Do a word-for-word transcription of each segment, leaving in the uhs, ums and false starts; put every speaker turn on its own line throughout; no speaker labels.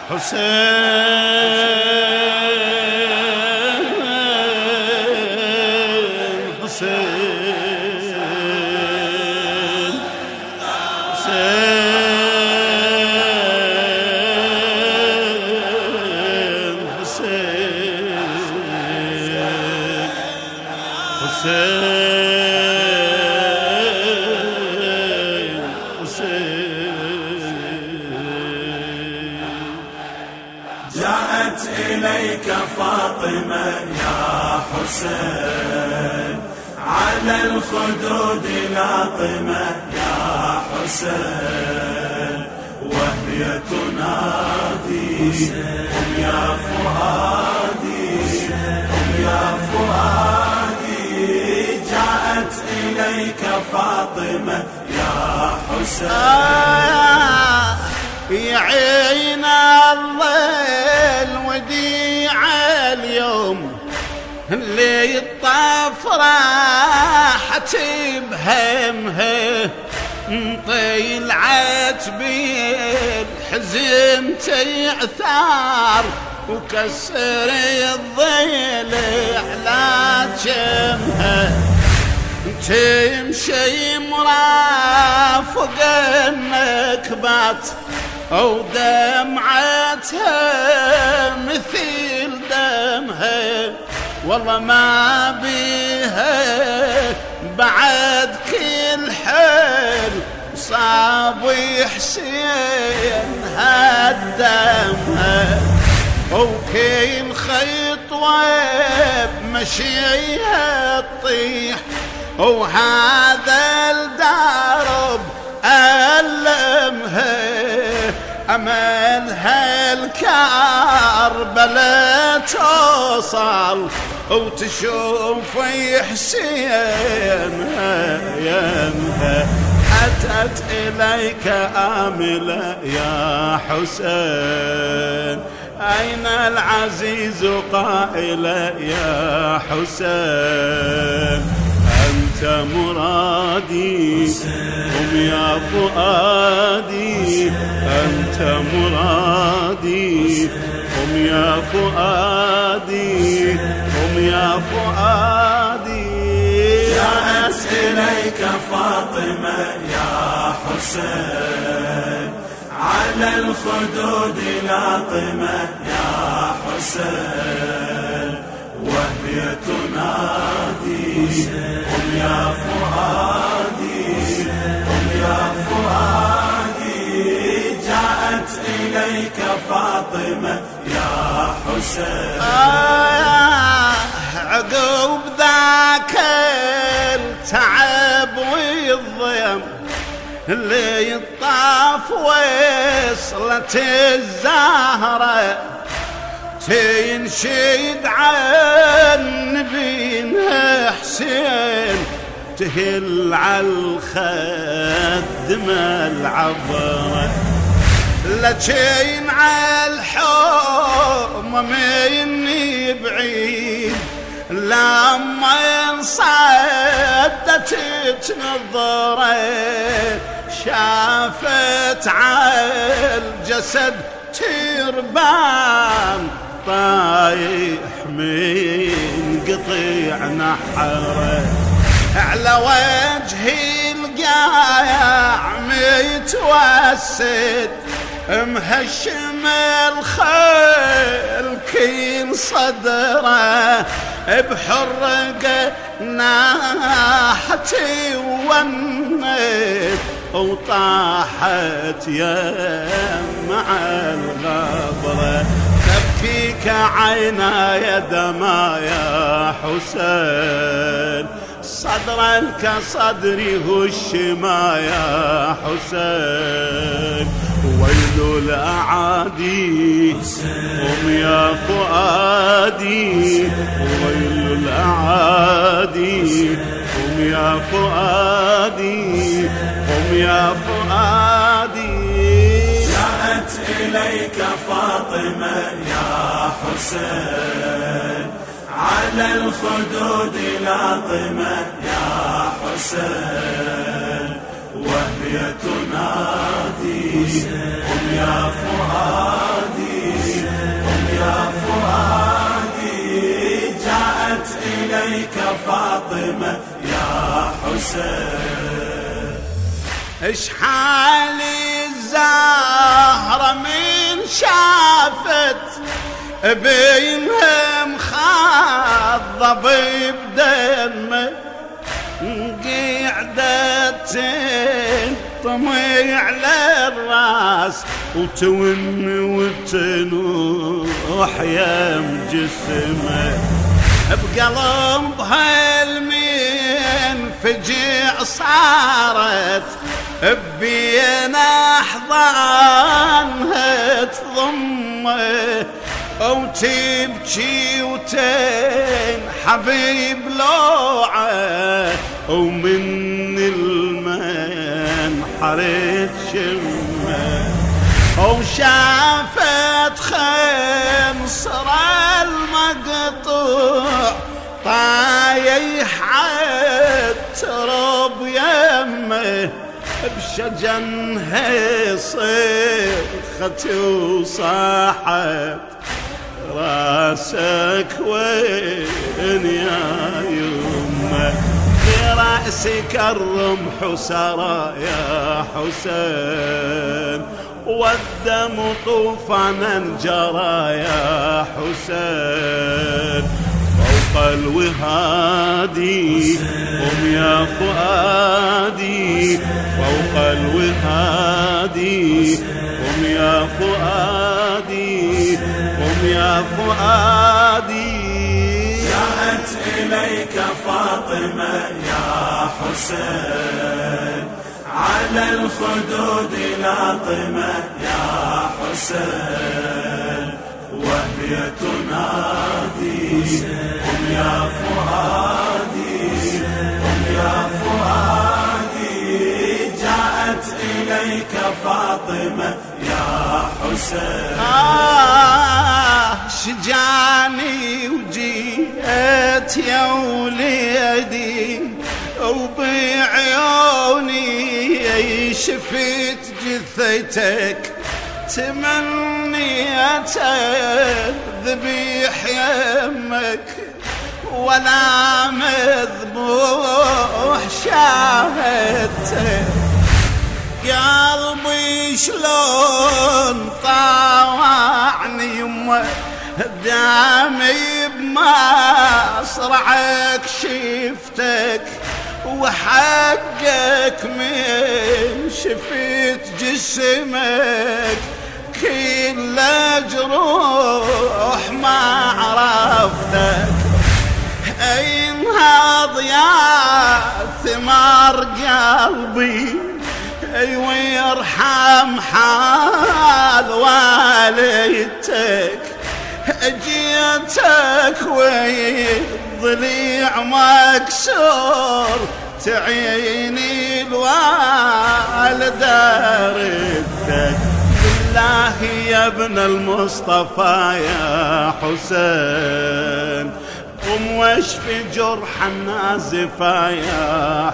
حسين حسين حسين
جاءت إليك فاطمة يا حسين على الخدود لاطمة يا حسين وهي تنادي قم يا فؤادي قم يا فؤادي جاءت إليك فاطمة يا حسين
يا عين الليل وديع اليوم اللي الطاف راحت بهمها طلعت بالحزن تعثار وكسر الظل على جمها تمشي مرافق النكبات أو دمعتها مثل دمها والله ما بيها بعد كل حل صاب حسين هدمها وكل خطوة بمشيها تطيح وهذا الدرب ألمها أملها الكربلة توصل وتشوف حسين يمها أتت إليك آملة يا حسين أين العزيز قائلة يا حسين أنت مرادي قم يا فؤادي أنت مرادي قم يا فؤادي قم يا فؤادي
جاءت إليك فاطمة يا حسين على الخدود لاطمة يا حسين وهي تنادي قم يا فؤادي قم يا فؤادي جاءت إليك فاطمة يا حسين
آه عقب ذاك التعب والضيم اللي الطاف وصلت الزهرة تنشد عن نبينا حسين تهل على الخد ما العبرة لكن على الحوم مني بعيد لما انصدت تنظره شافت على الجسد تربان طايح من قطيع نحره على وجهي القايع متوسد مهشم الخيل كل صدره بحرقه ناحتي ونت وطاحت يا مع الغبره تبكيك عيناي دما يا حسين صدرا كصدري هشما يا حسين ويل الأعادي قم يا فؤادي ويل الأعادي قم يا فؤادي قم يا فؤادي
جاءت إليك فاطمة يا حسين على الخدود لاطمة يا حسين وهي تنادي قم يا فؤادي إليك فاطمة يا حسين.
اش حالي الزهرة من شافت بينها مخضب بدمه، قعدت تنطمي على الراس وتون وتنوح يم جسمه، بقلبها المنفجع صارت بين احضانها تضمه، وتبكي وتنحبي بلوعه، ومن المنحر تشمه، وشافت خنصر المقطوع طايح عالتراب يمه، بشجنها صرخت وصاحت راسك وين يا يمه، برأسك الرمح سرى يا حسين، والدم طوفانا جرى يا حسين، فوق الوهادي قم يا فؤادي، فوق الوهادي قم يا فؤادي، قم يا فؤادي.
جاءت إليك فاطمة يا حسين، على الخدود لاطمة يا حسين، وهي تنادي قم يا فؤادي، قم يا فؤادي. جاءت إليك فاطمة يا حسين.
آه شجاني وجيت يا وليدي، وبعيوني شفت جثتك، تمنيت ذبيح يمك، ولا مذبوح شاهدتك، قلبي شلون طاوعني يمه، دامي بمصرعك شفتك، وحقك من شفت جسمك، كل جروح ما عرفتك، انهض يا ثمار قلبي، ويرحم حال والدتك، جيتك والضليع مكسور، تعيني الوالدة ردك، بالله يا ابن المصطفى يا حسين، قم واشفي جرح النازفة يا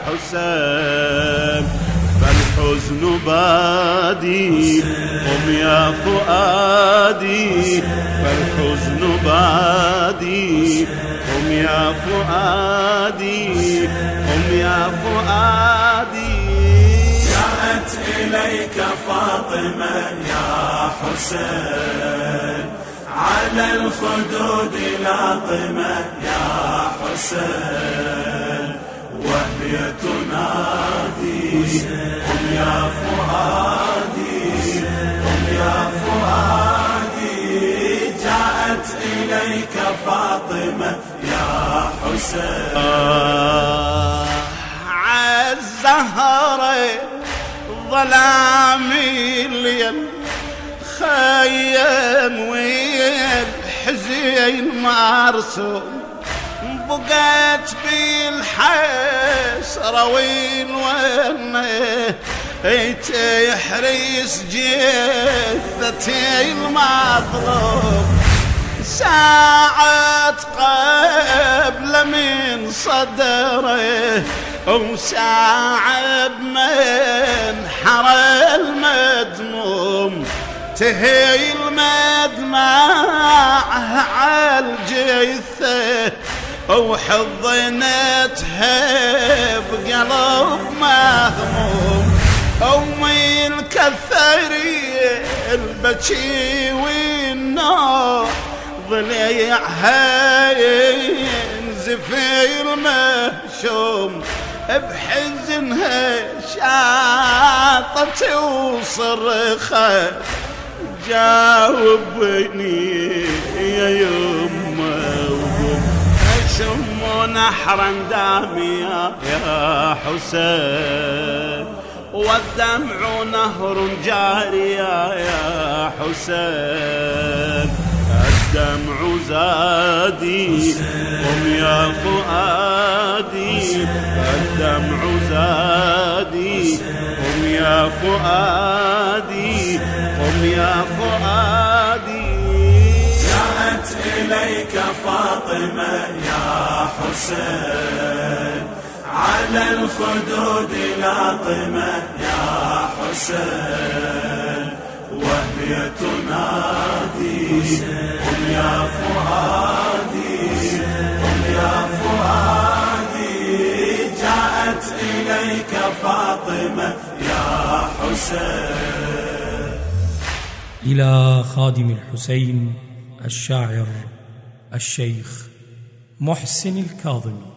حسين، فالحزن بادي قم يا فؤادي، فالحزن بادي قم يا فؤادي، قم يا فؤادي.
جاءت إليك فاطمة يا حسين، على الخدود لاطمة يا حسين، وهي تنادي قم يا فؤادي، قم يا فؤادي. جاءت إليك فاطمة يا حسين.
آه عالزهرة ظلام الليل، خيم والحزين مرسوم، بقيت بالحسرة والونه، تحرس جثتي المظلوم، ساعة قبل من صدره، وساعة من حر المدموم، تهي المدمع عالجثة، وحضنتها بقلب مهموم، أمي الكثري البكي والنار ضليعها ينزف المهشوم، بحزنها شاطت وصرخت جاوبني يا يمه، أشم نحرا داميا يا حسين، والدمع نهر جاريا يا حسين، الدمع زادي قم يا فؤادي، الدمع زادي قم يا فؤادي، قم يا فؤادي.
جاءت إليك فاطمة يا حسين، على الخدود لاطمة يا حسين، وهي تنادي قم يا فؤادي، قم يا فؤادي. جاءت إليك فاطمة يا حسين.
إلى خادم الحسين الشاعر الشيخ محسن الكاظمي.